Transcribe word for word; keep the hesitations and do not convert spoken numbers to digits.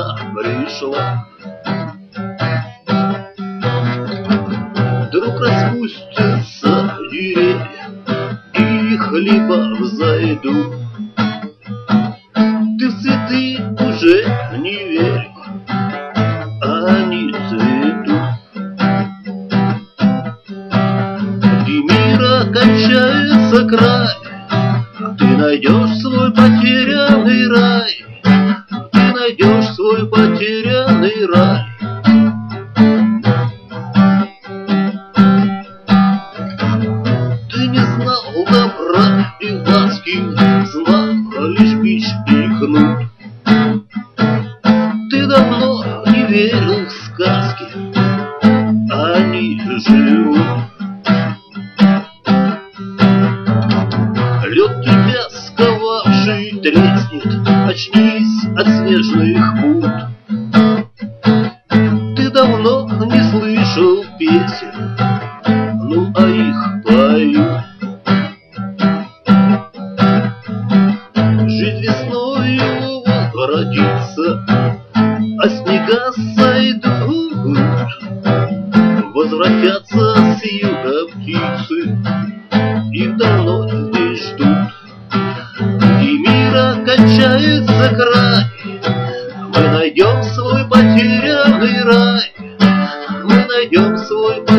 весна пришла. Вдруг распустятся деревья, и хлеба взойдут. Ты в цветы уже не верь, они цветут. И мира кончается край, ты найдешь свой потерянный рай, ты найдешь свой потерянный рай. Ты не знал добра и ласки, знал лишь бич и кнут. Ты давно не верил в сказки, они живут. Лед тебя сковавший треснет, очнись от снежных пут. Ты давно не слышал песен, ну а их поют. Жить весною родится, а снега сойдут. Возвратятся с юга птицы, их давно здесь ждут. И мира кончается край, мы найдем свой потерянный рай, мы найдем свой